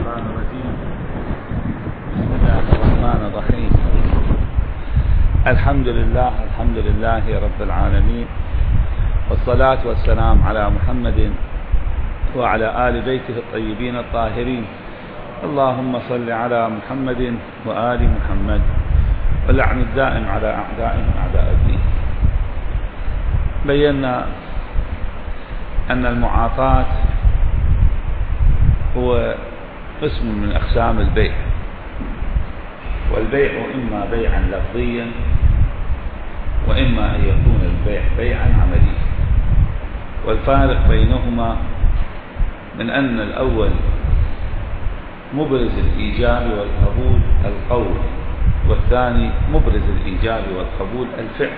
الشيطان الرجيم. بسم الله الرحمن الرحيم. الحمد لله رب العالمين، والصلاة والسلام على محمد وعلى آل بيته الطيبين الطاهرين. اللهم صل على محمد وآل محمد، واللعن الدائم على أعدائهم أعداء الدين. بينا أن المعاطاة هو قسم من أقسام البيع، والبيع إما بيعا لفظيا وإما أن يكون البيع بيعا عمليا. والفارق بينهما من أن الأول مبرز الإيجاب والقبول القول، والثاني مبرز الإيجاب والقبول الفعل.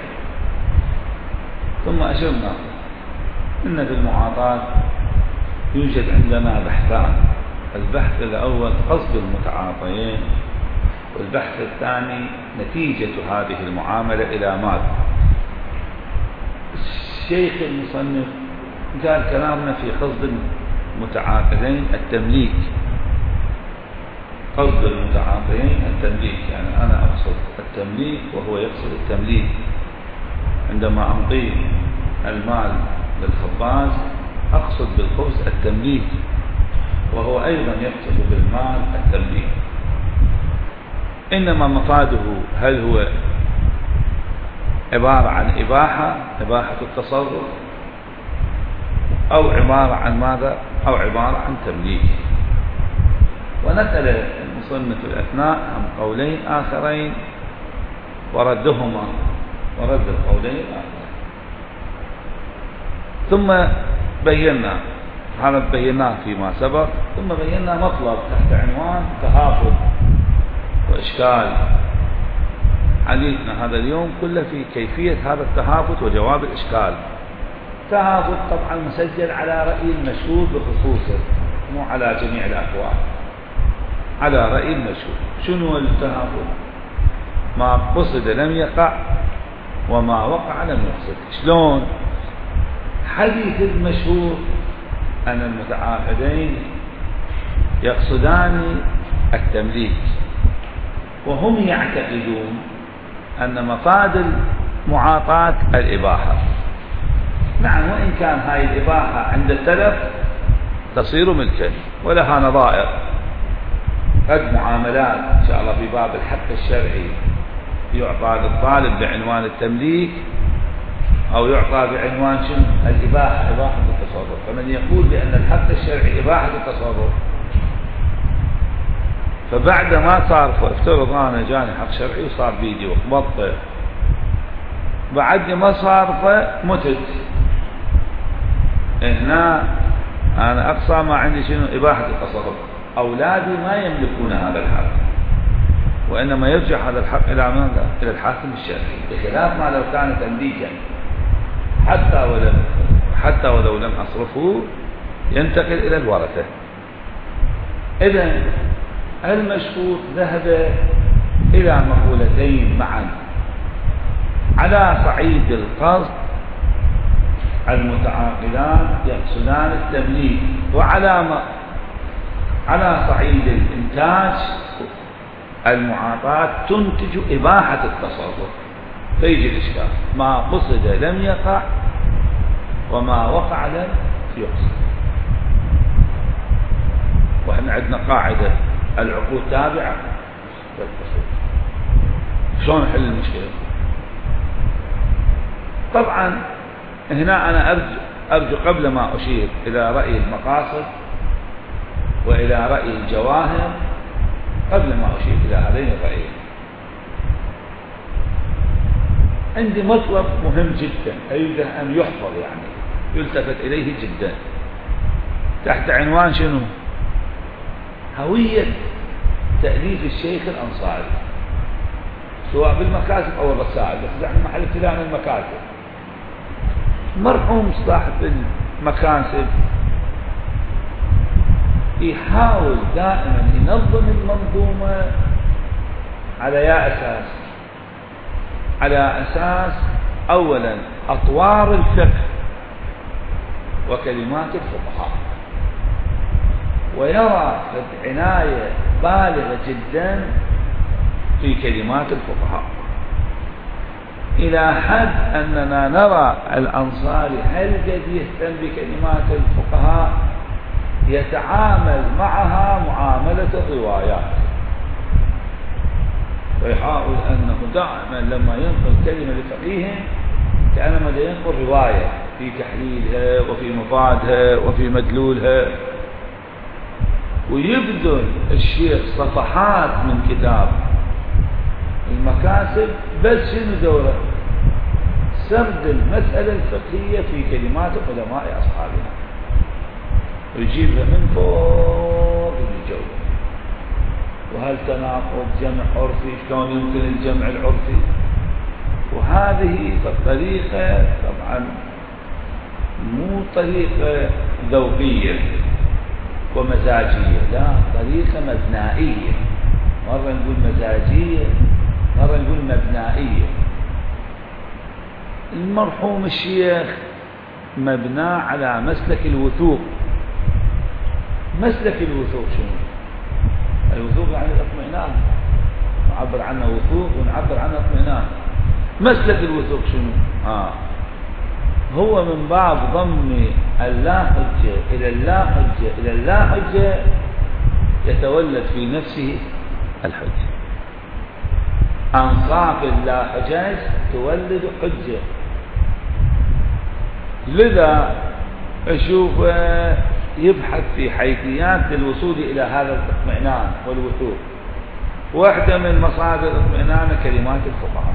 ثم أشرنا أن في المعاطاة يوجد عندنا بحثان: البحث الأول قصد المتعاطيين، والبحث الثاني نتيجة هذه المعاملة إلى ماذا. الشيخ المصنف قال كلامنا في قصد المتعاقدين التمليك. قصد المتعاطيين التمليك، يعني أنا أقصد التمليك وهو يقصد التمليك. عندما أعطيه المال للخباز أقصد بالخبز التمليك، وهو أيضا يقصد بالمال التمليك. إنما مفاده هل هو عبارة عن إباحة التصرف، أو عبارة عن ماذا، أو عبارة عن تمليك. ونسأل المصنف الأثناء عن قولين آخرين وردهما ورد القولين الآخرين. ثم بينا هذا بيناه فيما سبق، ثم بينا مطلب تحت عنوان تهافت وإشكال. حديثنا هذا اليوم كله في كيفية هذا التهافت وجواب الإشكال. تهافت طبعا مسجل على رأي المشهور بخصوصه، مو على جميع الأقوال، على رأي المشهور. شنو التهافت؟ ما قصد لم يقع، وما وقع لم يقصد. شلون؟ حديث المشهور أن المتعاقدين يقصدان التمليك، وهم يعتقدون أن مفاد المعاطاة الإباحة. نعم، وإن كان هاي الإباحة عند التلف تصير ملكا، ولها نظائر. قد معاملات إن شاء الله في باب الحق الشرعي يعطى للطالب بعنوان التمليك، أو يعطى بعنوان شنو؟ الإباحة، إباحة التصرف. فمن يقول بأن الحق الشرعي إباحة التصرف، فبعد ما صار، افترض أنا جاني حق شرعي وصار بيدي وقبضته، بعد ما صار فمتت، هنا أنا أقصى ما عندي شنو؟ إباحة التصرف. أولادي ما يملكون هذا الحق، وإنما يرجع هذا الحق إلى ماذا؟ إلى الحاكم الشرعي، بخلاف ما لو كان تمليكا حتى ولو لم أصرفه ينتقل إلى الورثة. إذن المشهور ذهب إلى مقولتين معا. على صعيد القصد المتعاقدان يقصدان التمليك، على صعيد الإنتاج المعاطاة تنتج إباحة التصرف. فيجي الإشكال: ما قصد لم يقع، وما وقع لم يقصد. وإحنا عندنا قاعدة: العقود تابعة للقصود. شلون نحل المشكلة؟ طبعا هنا أنا أرجو قبل ما أشير إلى رأي المقاصد وإلى رأي الجواهر، قبل ما أشير إلى هذين الرأيين، عندي مطلب مهم جدا أريد أن يحفظ، يعني يلتفت إليه جدا، تحت عنوان شنو؟ هوية تأليف الشيخ الأنصاري، سواء بالمكاتب أو الرسائل، بس نحن محل ابتداء المكاتب. مرحوم صاحب المكاسب يحاول دائما ينظم المنظومة على أساس أولا أطوار الفقه وكلمات الفقهاء، ويرى عناية بالغة جدا في كلمات الفقهاء، إلى حد أننا نرى الأنصاري هل قد يهتم بكلمات الفقهاء، يتعامل معها معاملة الروايات، ويحاول أنه دائما لما ينقل كلمة لفقيه كأنما ينقل رواية في تحليلها وفي مفادها وفي مدلولها. ويبذل الشيخ صفحات من كتاب المكاسب بس شنو دوره؟ سرد المسألة الفقهية في كلمات علماء أصحابنا، ويجيبها من فوق الجو. وهل تناقض جمع عرفي؟ شلون يمكن الجمع العرفي؟ وهذه الطريقة طبعا مو طريقة ذوقية ومزاجية، لا، طريقة مبنائية. مرة نقول مزاجية، مرة نقول مبنائية. المرحوم الشيخ مبنى على مسلك الوثوق. مسلك الوثوق شنو؟ الوثوق يعني الاطمئنان، نعبر عنه وثوق ونعبر عنه اطمئنان. مسلك الوثوق شنو؟ هو من باب ضم اللا حجة إلى اللا حجة إلى اللا حجة يتولد في نفسه الحجة. أنصاف اللا حجاج تولد حجة. لذا أشوف يبحث في حيثيات للوصول إلى هذا الاطمئنان والوثوق. واحدة من مصادر الاطمئنان كلمات الفقهاء،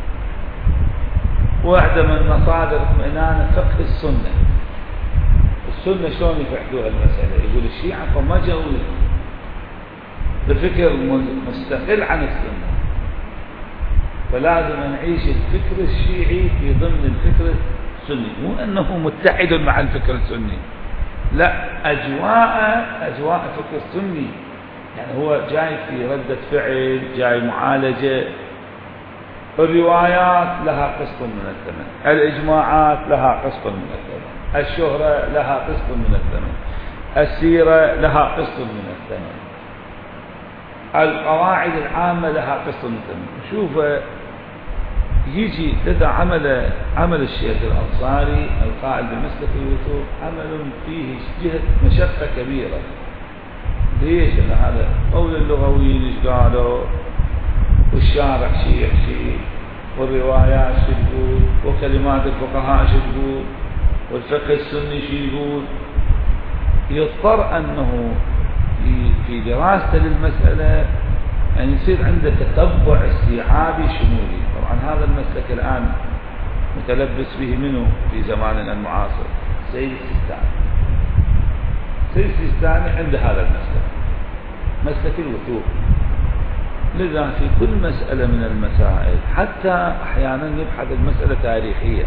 واحدة من مصادر اطمئنان فقه السنة. السنة شلون يفحدوها المسألة؟ يقول الشيعة فما جاءوا بفكر مستقل عن السنة، فلازم نعيش الفكر الشيعي في ضمن الفكر السني، مو أنه متحد مع الفكر السني، لا، أجواء فكر السني. يعني هو جاي في ردة فعل، جاي معالجة. الروايات لها قسط من الثمن، الإجماعات لها قسط من الثمن، الشهرة لها قسط من الثمن، السيرة لها قسط من الثمن، القواعد العامة لها قسط من الثمن. شوف يجي لذا عمل الشيخ الأنصاري القائل بمسلك الوثوق عمل فيه جهة مشقة كبيرة. ليش؟ هذا قول اللغويين ايش قالوا، والشارع شيء يحكي، والروايات شو تقول، وكلمات الفقهاء شو تقول، والفقه السني شو يقول. يضطر أنه في دراسته للمسألة أن يصير عنده تتبع استيعابي شمولي. طبعا هذا المسلك الآن متلبس به منه في زماننا المعاصر سيد السيستاني. سيد السيستاني عنده هذا المسلك، مسلك الوثوق. لذا في كل مسألة من المسائل، حتى أحيانا يبحث المسألة تاريخية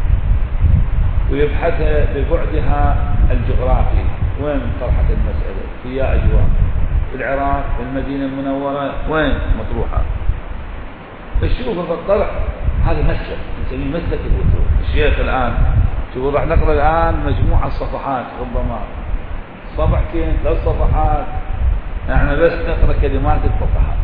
ويبحثها ببعدها الجغرافي، وين طرحت المسألة، في أجواء في العراق، في المدينة المنورة، وين مطروحة. فالشوف في الطرح هذا مسلك نسميه مسلك الوثوق. الشيخ الآن شوفوا راح نقرأ الآن مجموعة صفحات، ربما صفحتين 3 صفحات، احنا بس نقرأ كلمات الفقهاء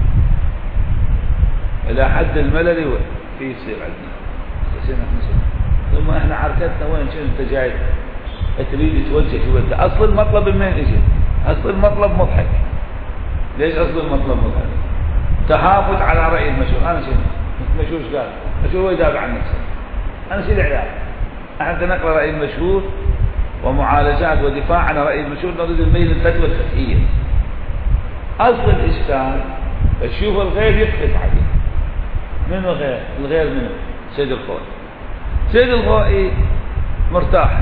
إلى حد الملل في يصير عندنا. ثم احنا حركتنا وين؟ شنو انت جاي تريد توجه شو انت؟ اصل المطلب من اجى؟ اصل المطلب مضحك. ليش اصل المطلب مضحك؟ تحافظ على رأي المشهور. انا شنو؟ المشهور ايش قال؟ المشهور هو يدافع عن نفسه. انا شو العلاج؟ احنا نقرا رأي المشهور ومعالجات ودفاع عن رأي المشهور، نريد نبين الفتوى الفقهية. اصل الاشكال تشوف الغير يقف عليه. من الغير؟ الغير منه سيد الخوئي. سيد الخوئي مرتاح،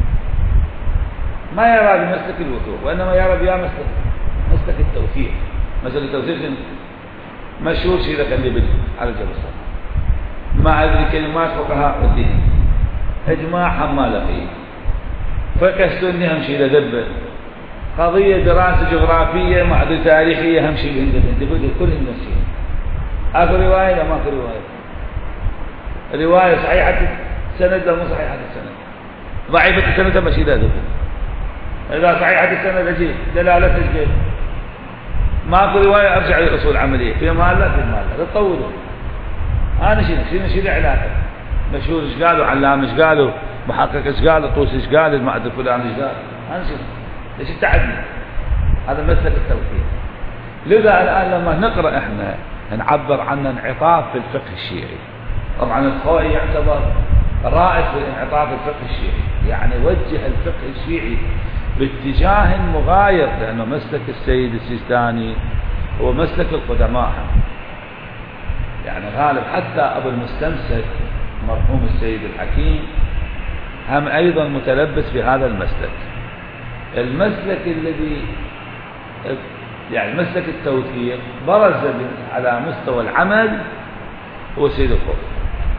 ما يرى بمسلك الوثوق، وإنما يرى بها مسلك التوثيق. مسلك التوثيق مشهور شيء ذاك اللي بدي على جبل الصلاة، ما أدري كلمات فقهاء الدين، إجماع حمالة فيه، فقه السني هم شيء لدبه، قضية دراسة جغرافية مع تاريخية هم شيء بدي كلهم نفسهم. أكو رواية لا ماكو رواية، رواية صحيحة السند لا مو صحيحة السند، ضعيفة السند ما شيء لدبه. إذا صحيحة السند أجيب دلالة أجيب، ماكو رواية أرجع للأصول العملية في مال لا في مال لا تطولوا. أنا شنو علاقة؟ مشهور إيش قالوا، علام إيش قالوا، محقق إيش قالوا، طوس إيش قال، المعد الفلاني إيش قال، أنا شنو؟ ليش التعدي؟ هذا مسلك التوحيد. لذا الآن لما نقرأ إحنا نعبر عن انعطاف في الفقه الشيعي. طبعا الخوئي يعتبر رائد في انعطاف الفقه الشيعي، يعني وجه الفقه الشيعي باتجاه مغاير، لأنه مسلك السيد السيستاني هو مسلك القدماء، يعني غالب حتى أبو المستمسك مرحوم السيد الحكيم هم أيضا متلبس في هذا المسلك. المسلك الذي يعني مسلك التوثيق برز على مستوى العمل هو السيد الخوئي.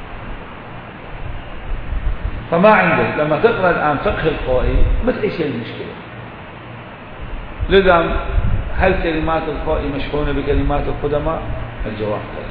فما عنده لما تقرأ الآن فقه الخوئي ما تعيش المشكلة. لذا هل كلمات الخوئي مشحونة بكلمات القدماء؟ الجواب لا،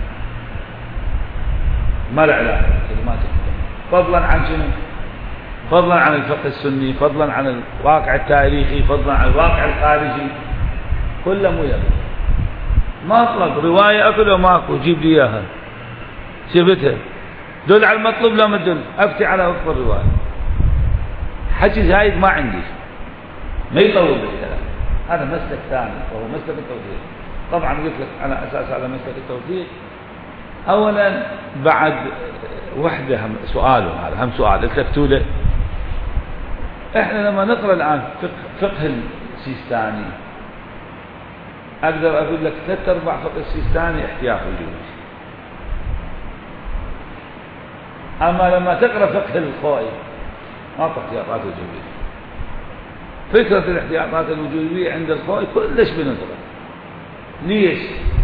ما له علاقة بكلمات القدماء، فضلا عن شنو؟ فضلا عن الفقه السني، فضلا عن الواقع التاريخي، فضلا عن الواقع الخارجي، كله مو يبي. ما اطلق رواية أكل وماكو جيب لي إياها شفتها، دل على المطلوب لا ما تدل، أفتي على وفق الرواية. حكي زايد ما عندي، ما يطول بالكلام. هذا مسلك ثاني وهو مسلك التوثيق. طبعا قلت لك على أساس على مسلك التوثيق، أولا بعد وحدة هم سؤاله، هذا هم سؤال التفتوا له. احنا لما نقرأ الآن فقه السيستاني أقدر أقول لك 3/4 فقه السيستاني احتياط وجودي. أما لما تقرأ فقه الخوئي ما في احتياطات وجودية. فكرة الاحتياطات الوجودية عند الخوئي كلش بندرة. ليش؟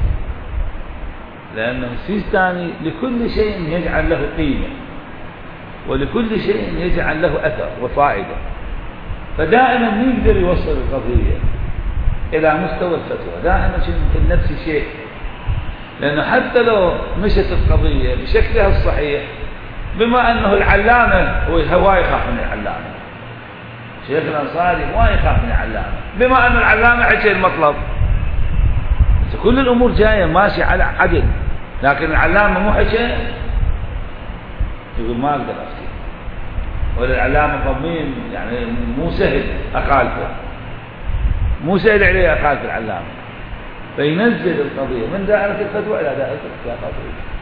لأنه السيستاني لكل شيء يجعل له قيمة، ولكل شيء يجعل له أثر وفائدة، فدائما يقدر يوصل القضية إلى مستوى الفتوى، دائما يمكن نفس الشيء. لأنه حتى لو مشت القضية بشكلها الصحيح، بما أنه العلامة هو يخاف من العلامة، شيخ الأنصاري ما يخاف من العلامة، بما أن العلامة حكي المطلب، كل الأمور جاية ماشي على عدل، لكن العلامة مو حكي يقول ما أقدر أفتي، ولا العلامة ضمين يعني مو سهل أخالفه، مو سهل عليه أخالف العلامة، فينزل القضية من دائرة الفتوى إلى دائرة الاحتياطات.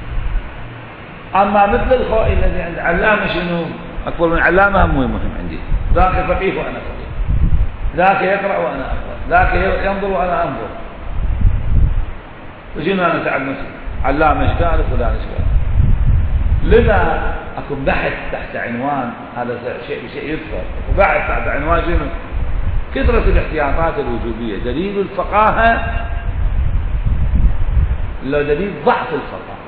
أما مثل الخوئي الذي عند علامة شنو أكبر من علامة هم مهم عندي، ذاك فقيه وأنا فقيه، ذاك يقرأ وأنا أقرأ، ذاك ينظر وأنا أنظر، وشنو أنا أتعلم علامة إيش قال فلان إيش قال. لذا أكو بحث تحت عنوان، هذا شيء يذكر، وبحث تحت عنوان شنو؟ كثرة الاحتياطات الوجوبية دليل الفقاهة لو دليل ضعف الفقاهة.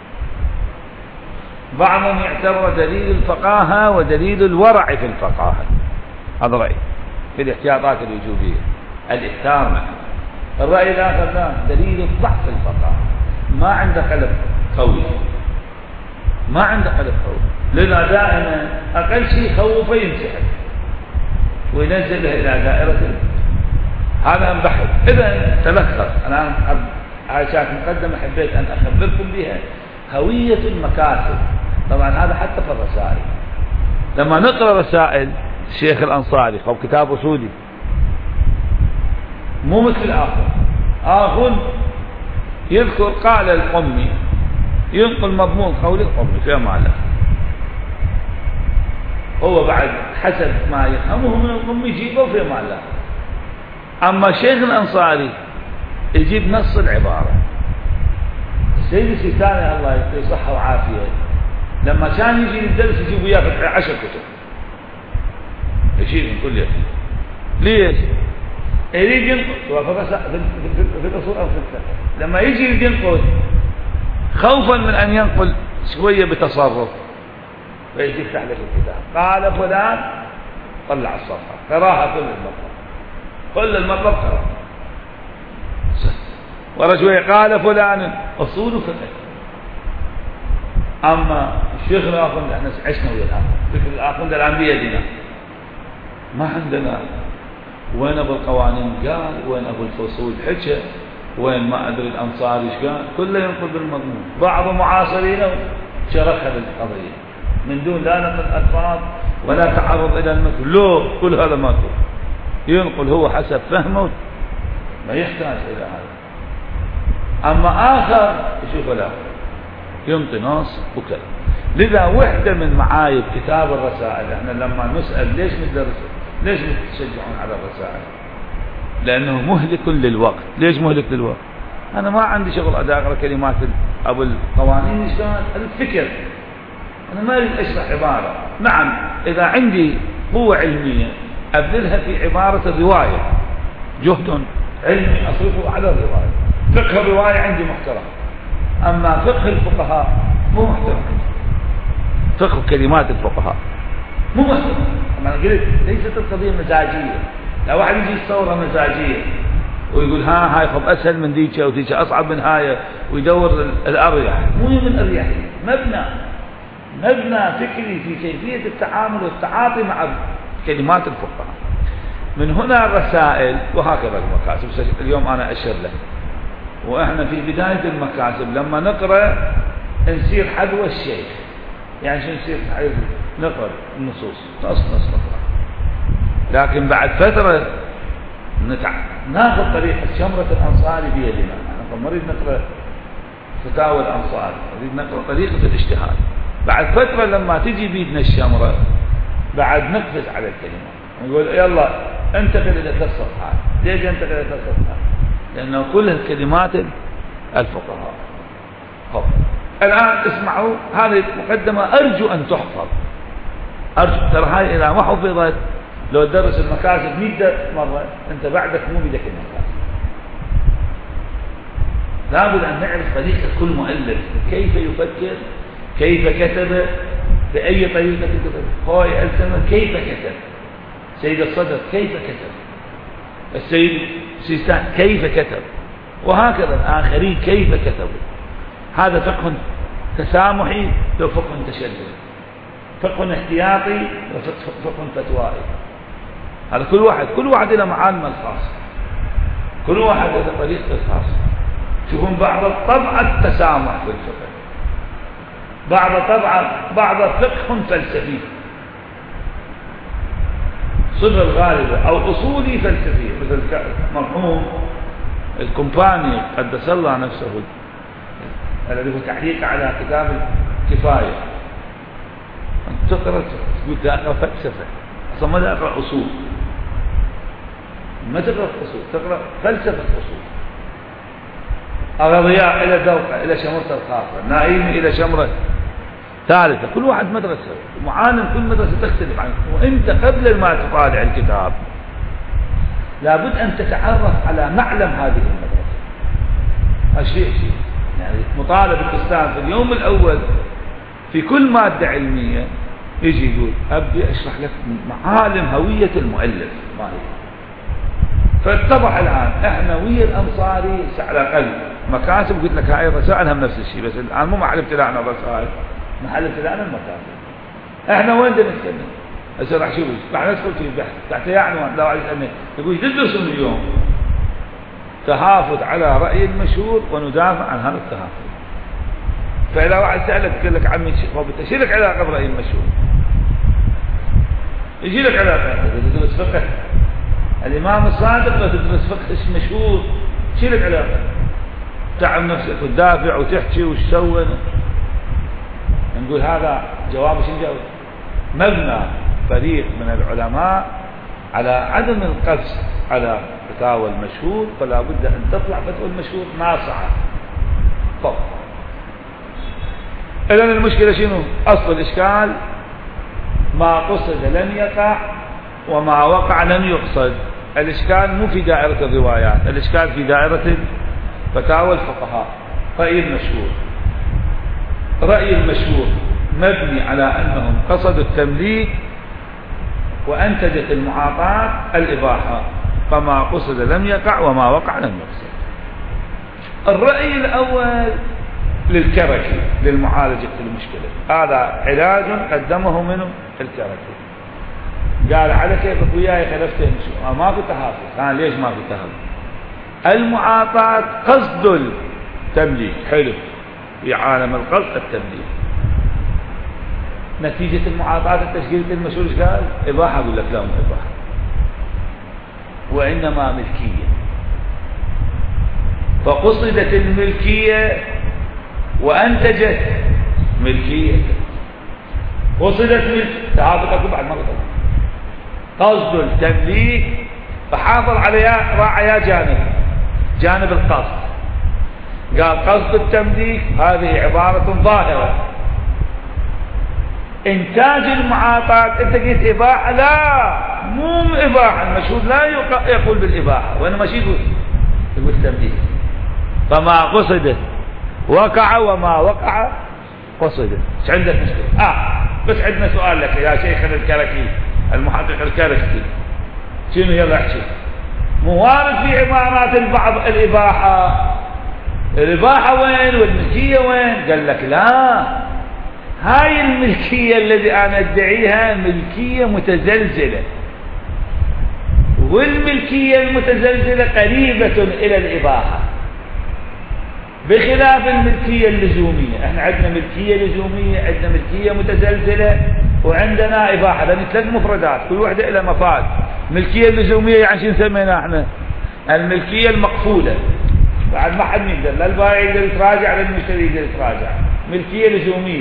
بعضهم يعتبر دليل الفقاهة ودليل الورع في الفقاهة، هذا رأي في الاحتياطات الوجوبية الإكثار منها. الرأي الآخر لا، دليل ضعف الفقاهة، ما عنده قلب قوي، ما عنده قلب قوي، لذا دائما أقل شيء خوفه يمسحه وينزله إلى دائرة. هذا بحث. إذا تذكر أنا عشان مقدمة حبيت أن أخبركم بها هوية المكاسب. طبعا هذا حتى في الرسائل، لما نقرأ رسائل الشيخ الأنصاري أو كتاب أصولي مو مثل آخر يذكر قال القمي، ينقل مضمون قول القمي في أمانة، هو بعد حسب ما يفهمه من القمي يجيبه في أمانة. أما الشيخ الأنصاري يجيب نص العبارة. السيد السيستاني الله يعطيه صحة وعافية لما كان يجي للدرس يجيب وياه 10 كتب، يشيل من كل يوم. ليش؟ يريد ينقل في الأصول أو في الفقه، لما يجي ينقل خوفا من أن ينقل شوية بتصرف فيجي يفتح لك الكتاب، قال فلان طلع الصفحة قراها كل المطلب قرأ، ورا شوية قال فلان أصول فقه. أما الشيخ الآخر احنا عشنا ويا الآخر، فكر الآخر الآن بيدنا، ما عندنا وين أبو القوانين قال، وين أبو الفصول حكى، وين ما أدري الأنصار إيش قال، كله ينقل بالمضمون. بعض معاصرينه شرحها للقضية من دون لا نقل ألفاظ ولا تعرض إلى المثل، لو كل هذا ما كل ينقل هو حسب فهمه، ما يحتاج إلى هذا. أما آخر يشوف لا ينطي نص وكذا. لذا وحدة من معايب كتاب الرسائل، احنا لما نسأل ليش ندرس، ليش تشجعون على الرسائل؟ لأنه مهلك للوقت. ليش مهلك للوقت؟ أنا ما عندي شغل أقرأ كلمات أبو القوانين إيش قال، الفكر، أنا ما أريد أشرح عبارة. نعم إذا عندي قوة علمية أبذلها في عبارة الرواية، جهد علمي أصرفه على الرواية. فقه الرواية عندي محترم، أما فقه الفقهاء مو محترم. فقه كلمات الفقهاء مو محترم. أنا قلت ليست القضية مزاجية. لو واحد يجي يصورها مزاجية ويقول هاي خب أسهل من ديك أو ديك أصعب من هاي، ويدور الأريح، مو من أريحية، مبنى فكري في كيفية التعامل والتعاطي مع كلمات الفقهاء. من هنا الرسائل وهكذا المكاسب. اليوم أنا أشر له، وإحنا في بداية المكاسب لما نقرأ نصير حذو الشيخ. يعني شو نصير نقرأ النصوص نص نقرأ، لكن بعد فترة ناخذ طريقة شمرة الأنصاري بيدنا. أنا ما نريد نقرأ فتاوى الأنصار، نريد نقرأ طريقة الاجتهاد. بعد فترة لما تجي بيدنا الشمرة بعد نقفز على الكلمة ونقول يلا انتقل إلى الصفحات. ليش انتقل إلى الصفحات؟ لأنه كل الكلمات الفقهاء. الآن اسمعوا هذه المقدمة، أرجو أن تحفظ. أرجو، ترى هاي إذا ما حفظت لو تدرس المكاسب 100 مرة أنت بعدك مو بيدك المكاسب. لابد أن نعرف طريقة كل مؤلف، كيف يفكر، كيف كتب، بأي طريقة كتب. هو الزمن كيف كتب، سيد الصدر كيف كتب، السيد سيستان كيف كتب، وهكذا الآخرين كيف كتبوا. هذا فقه تسامحي لو فقه تشدد، فقه احتياطي وفقه فتوائي. هذا كل واحد له معالمه الخاصة، كل واحد له طريقته الخاصة. تشوفون بعض الطبع التسامح في الفقه، بعض فقه فلسفي، صفة الغالبة أو أصولي فلسفي، مثل مرحوم الكومباني قدس الله نفسه الذي هو تحقيق على كتاب الكفاية. أنت تقرأ تقول تقرأ فلسفة، أصلا ما تقرأ أصول، ما تقرأ أصول، تقرأ فلسفة أصول. أغضياء إلى ذوقة إلى شمرة الخاصة، نائم إلى شمرة ثالثة. كل واحد مدرسة، معالم كل مدرسة تختلف عنك. وأنت قبل ما تطالع الكتاب لابد أن تتعرف على معلم هذه المدرسة. هالشيء يعني مطالب الإسلام في اليوم الأول في كل مادة علمية يجي يقول أبدي أشرح لك معالم هوية المؤلف ما هي. فاتضح الآن احنا ويا الأنصاري على الأقل مكاسب. قلت لك هاي الرسائل هم نفس الشيء، بس الآن مو محل ابتلاعنا الرسائل، محل ابتلاعنا المكاسب. احنا وين بدنا نتكلم؟ هسه راح راح ندخل في البحث تحت عنوان لو عايز يقول تدرسون اليوم تهافت على رأي المشهور وندافع عن هذا التهافت. فإذا واحد سألك يقول لك عمي ايش لك علاقة برأي المشهور؟ يجي لك علاقة، تدرس فقه الإمام الصادق لو تدرس فقه اسم مشهور ايش لك علاقة؟ تعب نفسك وتدافع وتحكي وتسوي. نقول هذا جواب شو نجاوب؟ مبنى فريق من العلماء على عدم القفز على فتاوى المشهور، فلا بد أن تطلع فتوى المشهور ناصعة فقط. إذن المشكلة شنو؟ أصل الإشكال ما قصد لم يقع وما وقع لم يقصد. الإشكال مو في دائرة الروايات، الإشكال في دائرة فتاوى الفقهاء. رأي المشهور مبني على أنهم قصدوا التمليك وأنتجت المعاطاة الإباحة، فما قصد لم يقع وما وقع لم يقصد. الرأي الأول للكركي للمعالجة المشكلة، هذا علاج قدمه منه الكركي. قال على كيفك وياي خلفتين ما في تهافت. كان ليش ما في تهافت؟ المعاطاة قصد التمليك حلو، في عالم القصد التمليك. نتيجة المعاطاة التشكيل المشهور قال إباحة، أقول لك لا مو إباحة وإنما ملكية. فقصدت الملكية وأنتجت ملكية. قصدت ملك تهافت بعد ما قصد التمليك فحافظ عليها راعي جانب القصد. قال قصد التمليك هذه عبارة ظاهرة. إنتاج المعاطاة أنت قلت إباحة، لا مو إباحة، المشهود لا يقول بالإباحة وإنما شيء يقول التمليك. فما قصدت وقع وما وقع قصدت. ايش عندك مشكلة؟ بس عندنا سؤال لك يا شيخنا الكركي المحقق الكركي، شنو يلا احكي؟ موارد في عبارات البعض الإباحة وين والملكية وين؟ قال لك لا، هاي الملكية الذي أنا أدعيها ملكية متزلزلة، والملكية المتزلزلة قريبة إلى الإباحة بخلاف الملكية اللزومية. احنا عندنا ملكية لزومية، عندنا ملكية متزلزلة، وعندنا إباحة، لأن 3 مفردات كل واحدة إلى مفاد. ملكية اللزومية يعني شو نسمينا احنا؟ الملكية المقفولة، بعد ما حد يقدر، لا البائع يقدر يتراجع لا المشتري يقدر يتراجع، ملكية لزومية.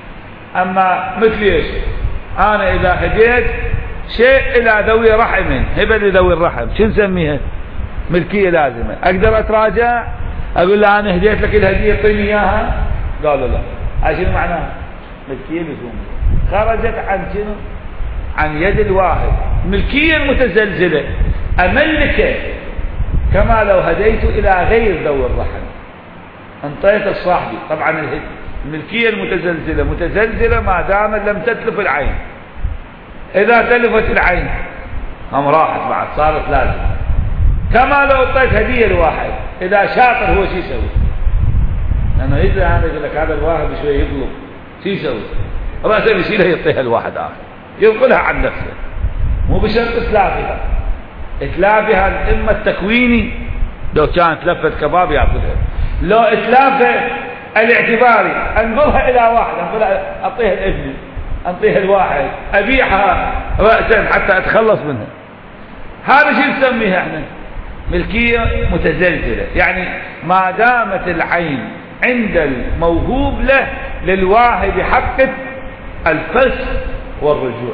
أما مثل ايش؟ أنا إذا هديت شيء إلى ذوي رحم، هبة لذوي الرحم، شو نسميها؟ ملكية لازمة. أقدر أتراجع أقول له أنا هديت لك الهدية اعطيني إياها؟ قالوا لا. هاي شنو معناها؟ ملكية لزومية، خرجت عن شنو؟ عن يد الواحد. ملكية المتزلزلة أملكه كما لو هديت إلى غير ذوي الرحم، انطيت الصاحبي. طبعا الملكية المتزلزلة متزلزلة ما دام لم تتلف العين. إذا تلفت العين هم راحت بعد، صارت لازم. كما لو اعطيت هدية لواحد، إذا شاطر هو شو يسوي؟ لأنه إذا هذا يقول لك هذا الواحد بشوي يطلب، شو يسوي؟ رأسه يشيلها يعطيها لواحد آخر، ينقلها عن نفسه، مو بشرط إتلافها. إتلافها الإما التكويني، لو كانت لفة كباب يأخذها، لو إتلافها الاعتباري أنقلها إلى واحد، أنقلها أعطيها لابني، أعطيها الواحد، أبيعها رأسا حتى أتخلص منها. هذا شو نسميها احنا؟ ملكية متزلزلة. يعني ما دامت العين عند الموهوب له للواهب حق الفسخ والرجوع.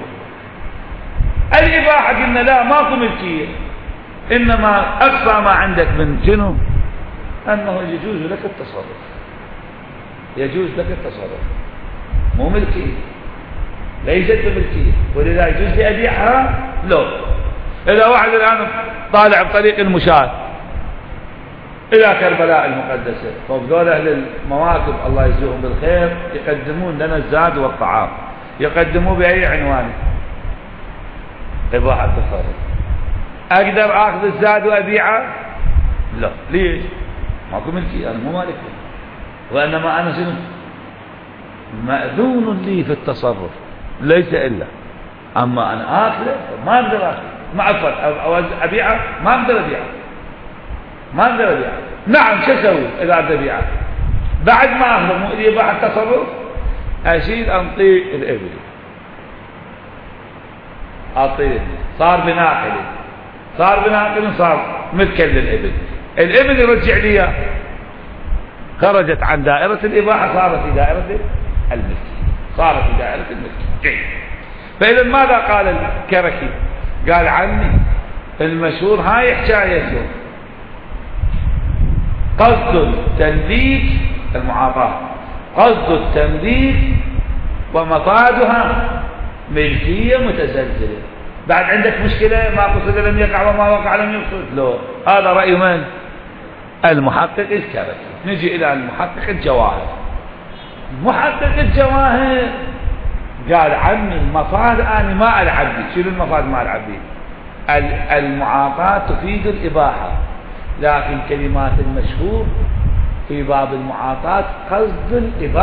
الإباحة قلنا لا ماكو ملكية، إنما أقصى ما عندك من شنو؟ أنه يجوز لك التصرف، يجوز لك التصرف، مو ملكية، ليست بملكية. ولذا يجوز لي أبيعها؟ لا. إذا واحد الآن طالع بطريق المشاة إلى كربلاء المقدسة، وبذول أهل المواكب الله يجزيهم بالخير يقدمون لنا الزاد والطعام، يقدموا بأي عنوان؟ إباحة التصرف. أقدر أخذ الزاد وأبيعه؟ لا. ليش؟ ماكو ملكي، أنا مو مالك، وإنما أنا شنو؟ مأذون لي في التصرف، ليس إلا. أما أنا آكله ما أقدر أكله، ما أو أبيعه ما أقدر أبيعه، ما أقدر أبيعه. نعم شو أسوي إذا أقدر أبيعه؟ بعد ما أخذه مو إذا إباحة التصرف، أشيل أنطيه الإبل، أعطيه، صار بناقل، صار ملكا للإبل. الإبل يرجع لي، خرجت عن دائرة الإباحة، صارت في دائرة الملك، صارت في دائرة الملك. جيد. فإذا ماذا قال الكركي؟ قال عني المشهور هاي حكايته قصد التمليك المعاطاة، قصد التمليك ومفادها ملكية متزلزلة. بعد عندك مشكلة ما قصد لم يقع وما وقع لم يقصد؟ لا. هذا رأي من؟ المحقق الكركي. نجي إلى المحقق الجواهر. محقق الجواهر قال عني المفاد أنا ما ألعب به. شنو المفاد ما ألعب به؟ المعاطاة تفيد الإباحة، لكن كلمات المشهور في باب المعاطاة قصد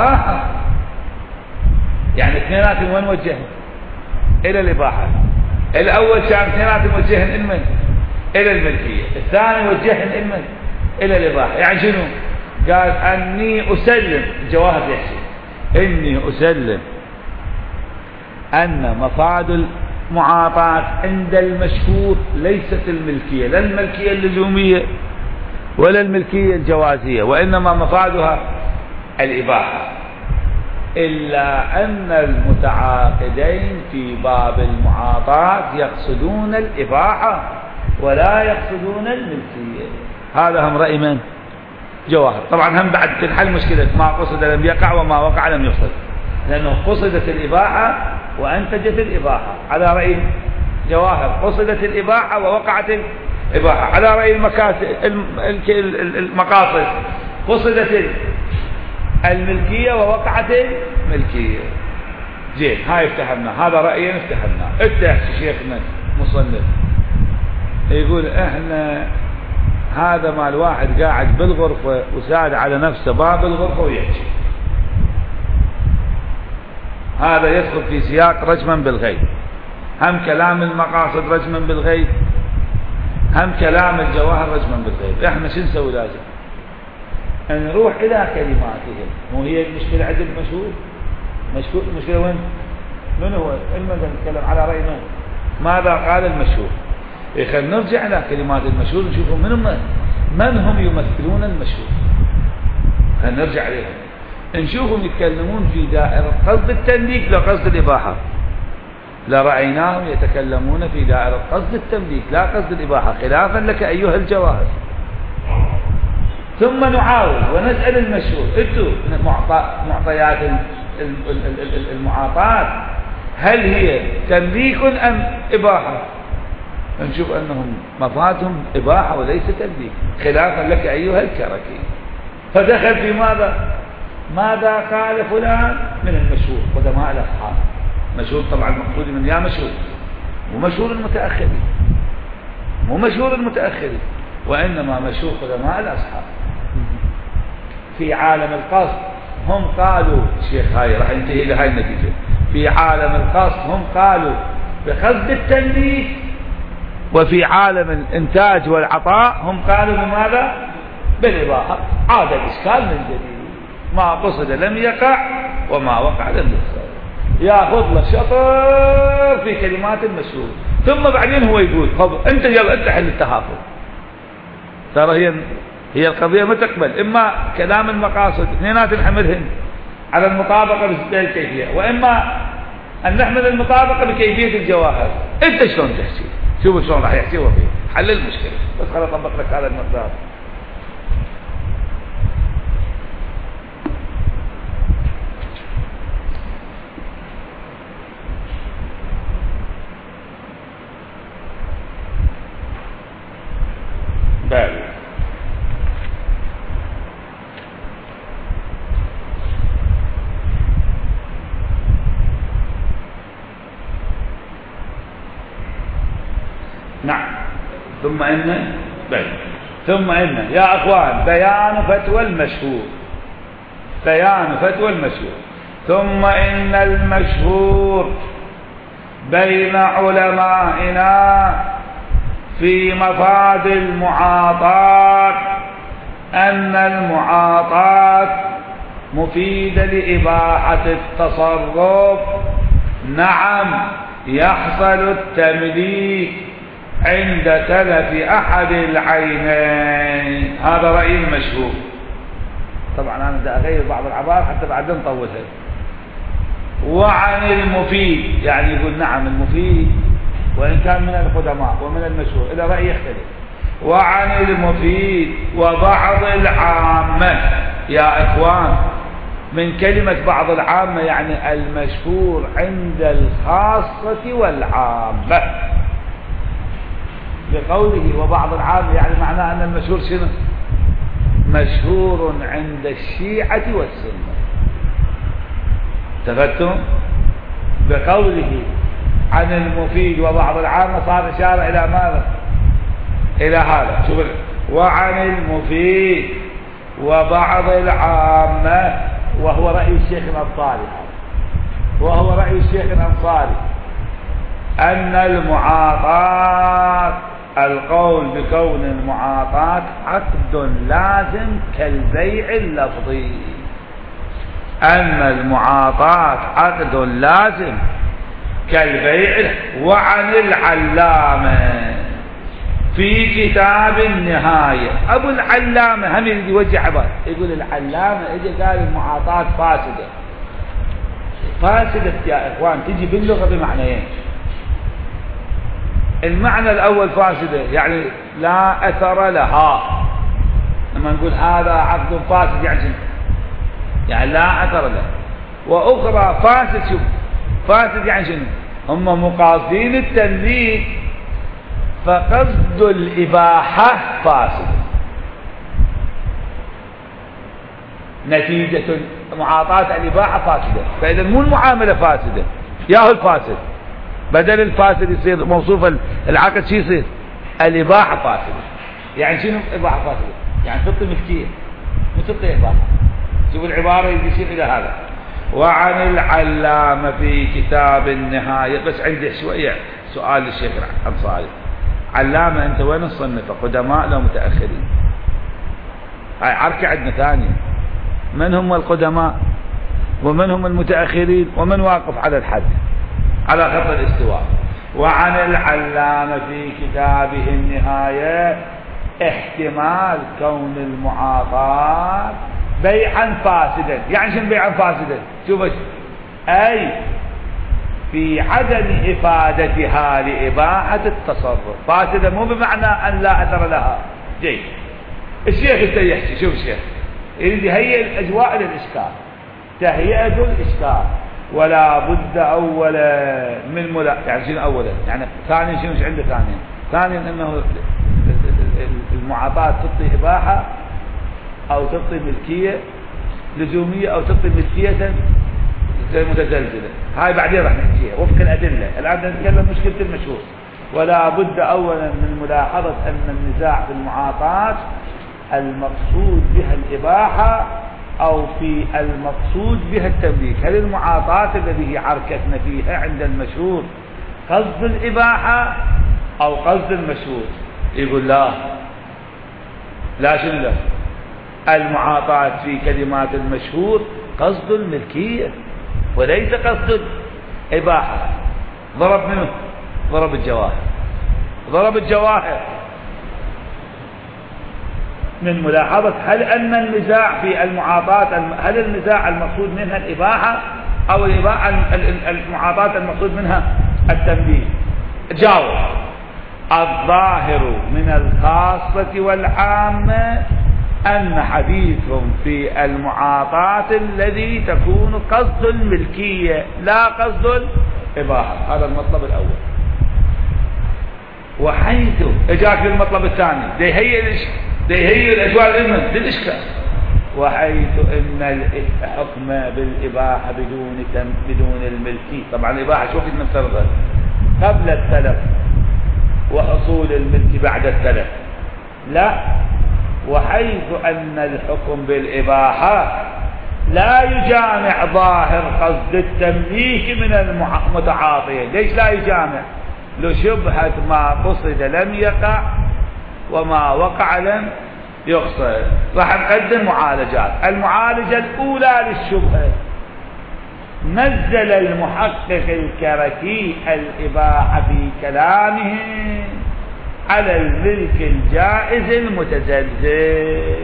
الإباحة. يعني اثنينات وين وجهه؟ إلى الإباحة. الأول كان اثنيناتهم موجهن إلى الملكية، الثاني وجهن إلى الإباحة. يعني شنو؟ قال أني أسلم، الجواهر يحكي إني أسلم أن مفاد المعاطاة عند المشهور ليست الملكية، لا الملكية اللزومية ولا الملكية الجوازية، وإنما مفادها الإباحة، إلا أن المتعاقدين في باب المعاطاة يقصدون الإباحة ولا يقصدون الملكية. هذا هم رأي من؟ جواهر. طبعا هم بعد تنحل مشكلة ما قصد لم يقع وما وقع لم يقصد، لأنه قصدت الإباحة وأنتجت الإباحة على رأي جواهر، قصدت الإباحة ووقعت الإباحة على رأي المقاصد، قصدت الملكية ووقعت الملكية. زين، هاي افتحنا، هذا رأيين افتحنا. افتح شيخنا مصنف يقول احنا هذا ما الواحد قاعد بالغرفة وساعد على نفسه باب الغرفة ويحكي، هذا يدخل في سياق رجما بالغيب. هم كلام المقاصد رجما بالغيب، هم كلام الجواهر رجما بالغيب. احنا شو نسوي؟ لازم ان نروح الى كلماتهم. مو هي المشكلة عند المشهور؟ المشكلة وين؟ من هو المدن نتكلم على رأي من؟ ماذا قال المشهور؟ خلينا نرجع إلى كلمات المشهور نشوفهم من هم يمثلون المشهور. خلينا نرجع إليهم نشوفهم يتكلمون في دائرة قصد التمليك لا قصد الإباحة. لرأيناهم يتكلمون في دائرة قصد التمليك لا قصد الإباحة، خلافا لك أيها الجواهر. ثم نعاود ونسأل المشهور انتو معطيات المعاطاة هل هي تمليك أم إباحة؟ نشوف أنهم مفادهم إباحة وليس تمليك، خلافا لك أيها الكركي. فدخل في ماذا قال فلان من المشهور قدماء الأصحاب. مشهور طبعا مقصود من يا مشهور، ومشهور المتأخرين، مو مشهور المتأخرين، وإنما مشهور قدماء الأصحاب. في عالم القصد هم قالوا شيخ، هاي راح ينتهي إلى هاي النتيجة، في عالم القصد هم قالوا بقصد التمليك، وفي عالم الإنتاج والعطاء هم قالوا بماذا؟ بالإباحة. عاد الإشكال من جديد، ما قصد لم يقع وما وقع لم يحصل. ياخذ له شطر في كلمات المشهور، ثم بعدين هو يقول انت يلا انت حل التحافظ. ترى هي القضية ما تقبل اما كلام المقاصد اثنينات نحملهن على المطابقة بالكيفية، واما ان نحمل المطابقة بكيفية الجواهر. انت شلون تحكي؟ شوفوا شلون راح يحكي هو فيه حل المشكلة. بس خليني اطبق لك هذا المقدار. نعم. ثم إن يا أخوان بيان فتوى المشهور، بيان فتوى المشهور. ثم إن المشهور بين علمائنا في مفاد المعاطاة أن المعاطاة مفيدة لإباحة التصرف. نعم يحصل التمليك عند تلف أحد العينين. هذا رأي المشهور. طبعا أنا بدي أغير بعض العبارة حتى بعدين نطولها. وعن المفيد، يعني يقول نعم المفيد وإن كان من القدماء ومن المشهور إلى رأي يختلف. وعن المفيد وبعض العامة. يا إخوان من كلمة بعض العامة يعني المشهور عند الخاصة والعامة. بقوله وبعض العامة يعني معناه أن المشهور شنو؟ مشهور عند الشيعة والسنة. تفتهم؟ بقوله عن المفيد وبعض العامة صار إشارة إلى ماذا؟ إلى هذا. شوف وعن المفيد وبعض العامة، وهو رأي الشيخ الأنصاري، وهو رأي الشيخ الأنصاري أن المعاطاة، القول بكون المعاطاة عقد لازم كالبيع اللفظي، أن المعاطاة عقد لازم كالبيع. وعن العلامة في كتاب النهاية، أبو العلامة هم يوجه عبارة، يقول العلامة إجا قال المعاطاة فاسدة. فاسدة يا إخوان تجي باللغة بمعنيين. المعنى الأول فاسدة يعني لا أثر لها، لما نقول هذا عقد فاسد يعني لا أثر له. وأخرى فاسد، شوف فاسد يعني شنو؟ هم مقاصدين التمليك، فقصد الإباحة فاسد، نتيجة معاطاة الإباحة فاسدة. فإذا مو المعاملة فاسدة، ياهو الفاسد، بدل الفاسد يصير موصوف العقد شو يصير؟ الإباحة فاسدة. يعني شنو إباحة فاسدة؟ يعني تعطي ملكية مو تعطي إباحة. شوف العبارة يشير إلى هذا. وعن العلامة في كتاب النهاية. بس عندي شوية سؤال للشيخ الأنصاري، علامة أنت وين نصنفه؟ قدماء لو متأخرين؟ هاي عركة عندنا ثانية، من هم القدماء ومن هم المتأخرين ومن واقف على الحد على خط الاستواء. وعن العلامة في كتابه النهاية احتمال كون المعاطاة بيعا فاسدا. يعني شنو بيعا فاسدا؟ شوف أي في عدم إفادتها لإباحة التصرف. فاسدة مو بمعنى أن لا أثر لها. جيد. الشيخ يحكي، شوف الشيخ يريد يهيئ الأجواء للإشكال، تهيئة الإشكال. ولا بد أولا من يعني شنو أولا؟ يعني ثانيا شنو عنده ثانيا؟ ثانيا أنه المعاطاة تعطي إباحة أو تعطي ملكية لزومية أو تعطي ملكية متزلزلة. هاي بعدين راح نحكيها وفق الأدلة. الآن نتكلم مشكلة المشهور. ولا بد أولا من ملاحظة أن النزاع في المعاطاة المقصود بها الإباحة أو في المقصود بها التمليك. هل المعاطاة الذي عركتنا فيها عند المشهور قصد الإباحة أو قصد المشهور؟ يقول لا شنو لا، المعاطاة في كلمات المشهور قصد الملكية وليس قصد الإباحة. ضرب منه؟ ضرب الجواهر. من ملاحظة هل أن النزاع في المعاطاة، هل النزاع المقصود منها الإباحة أو المعاطاة المقصود منها التمليك؟ جاوب. الظاهر من الخاصة والعامة أن حديثهم في المعاطاة الذي تكون قصد الملكية لا قصد الإباحة. هذا المطلب الأول. وحيث اجاك للمطلب الثاني يهيئ الأجواء للإشكال. وحيث أن الحكم بالإباحة بدون الملكية، طبعا الإباحة شو وقت نفترضها؟ قبل التلف وحصول الملك بعد التلف. لا، وحيث أن الحكم بالإباحة لا يجامع ظاهر قصد التمليك من المتعاطيين. ليش لا يجامع؟ لشبهة ما قصد لم يقع وما وقع لم يقصد. راح نقدم معالجات. المعالجة الأولى للشبهة، نزل المحقق الكركي الإباحة في كلامه على الملك الجائز المتزلزل،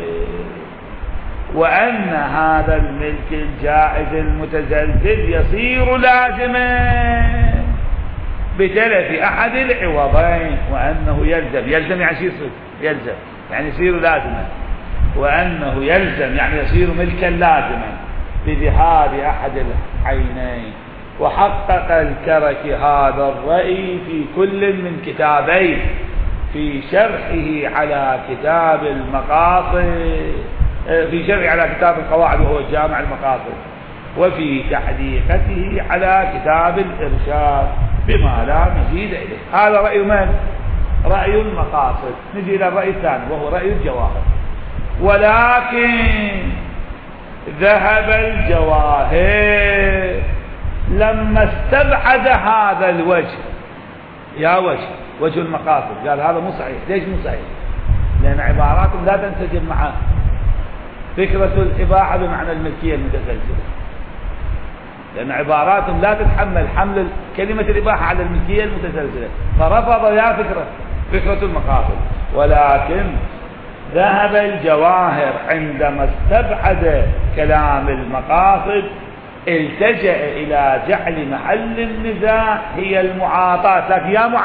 وأن هذا الملك الجائز المتزلزل يصير لازما بتلف أحد العوضين، وأنه يلزم يعني يلزم يعني يصير لازما، وأنه يلزم يعني يصير ملكا لازما بذهاب أحد العينين. وحقق الكركي هذا الرأي في كل من كتابين، في شرحه على كتاب المقاصد، في شرحه على كتاب القواعد وهو جامع المقاصد، وفي تعليقته على كتاب الإرشاد بما لا مزيد إليه. هذا رأي من؟ رأي المقاصد. نجي إلى الرأي الثاني وهو رأي الجواهر. ولكن ذهب الجواهر لما استبعد هذا الوجه يا وجه المقاصد. قال هذا مو صحيح. ليش مو صحيح؟ لأن عباراتهم لا تنسجم مع فكرة الإباحة بمعنى الملكية المتسلسلة، لأن عباراتهم لا تتحمل حمل كلمة الإباحة على الملكية المتسلسلة، فرفض يا فكرة المقاصد. ولكن ذهب الجواهر عندما استبعد كلام المقاصد التجأ إلى جعل محل النزاع هي المعاطاة. لكن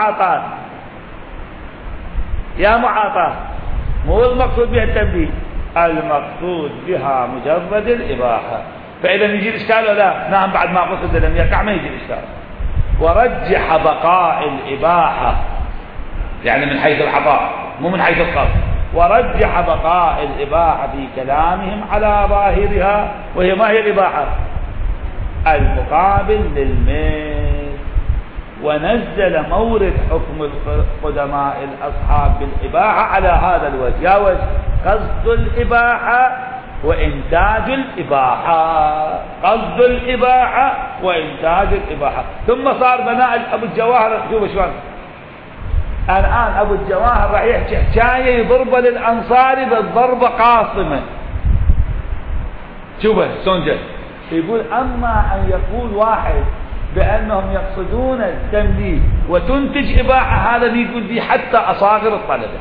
يا معاطاة مو المقصود بها التنبيه، المقصود بها مجرد الإباحة. فإذا يجي الإشكال ولا لا؟ نعم، بعد ما قصد لم يقع ما يجي الإشكال. ورجح بقاء الإباحة، يعني من حيث العطاء مو من حيث القصد، ورجح بقاء الإباحة في كلامهم على ظاهرها، وهي ما هي الإباحة؟ المقابل للمثل. ونزل مورد حكم القدماء الأصحاب بالإباحة على هذا الوجه. يا وجه قصد الإباحة وإنتاج الإباحة، قصد الإباحة وإنتاج الإباحة. ثم صار بناء أبو الجواهر. شوفوا شلون الآن أبو الجواهر راح يحكي حكاية يضرب للأنصاري بالضربة قاصمة. شوفوا شلون جاي يقول أما أن يقول واحد بأنهم يقصدون التمليك وتنتج إباحة، هذا يقول به حتى أصاغر الطلبة.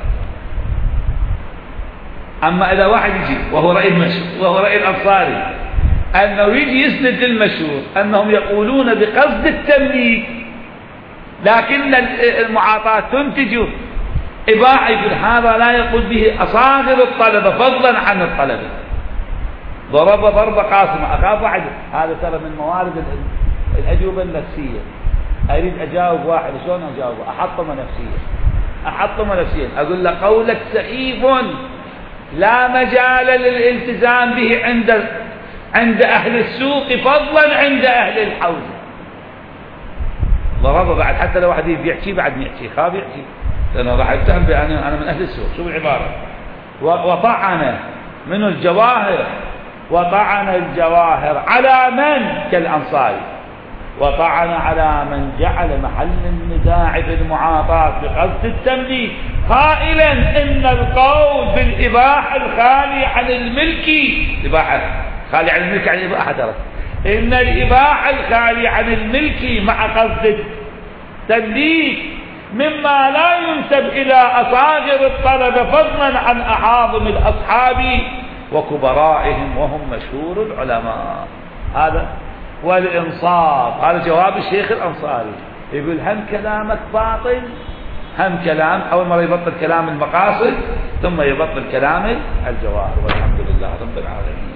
أما إذا واحد يجي وهو رأي المشهور وهو رأي الأنصاري أنه يجي يسند المشهور أنهم يقولون بقصد التمليك لكن المعاطاة تنتج إباحة، يقول هذا لا يقول به أصاغر الطلبة فضلا عن الطلبة. ضرب ضربة قاصمة. أخاف واحد، هذا ترى من موارد الأجوبة النفسية. أريد أجاوب واحد، شلون أجاوبه؟ أحطمه نفسيا. أقول له قولك سخيف لا مجال للالتزام به عند أهل السوق فضلا عند أهل الحوزة. ضربه بعد، حتى لو واحد يحكي بعد يحكي خاف يحكي لأنه راح يتهم بأن أنا من أهل السوق. شوف العبارة. وطعن منه الجواهر، وطعن الجواهر على من؟ كالأنصاري. وطعن على من جعل محل النزاع في المعاطاة بقصد التمليك قائلا إن القول بالإباحة الخالي عن الملك، إباحة خالي عن الملك عن الإباحة، ترى إن الإباحة الخالي عن الملك مع قصد التمليك مما لا ينسب إلى أصاغر الطلبة فضلا عن أعاظم الأصحاب وكبرائهم وهم مشهور العلماء. هذا والإنصاف، هذا جواب الشيخ الأنصاري. يقول هم كلامك باطل، هم كلام أول مرة يبطل كلام المقاصد ثم يبطل كلام الجواهر. والحمد لله رب العالمين.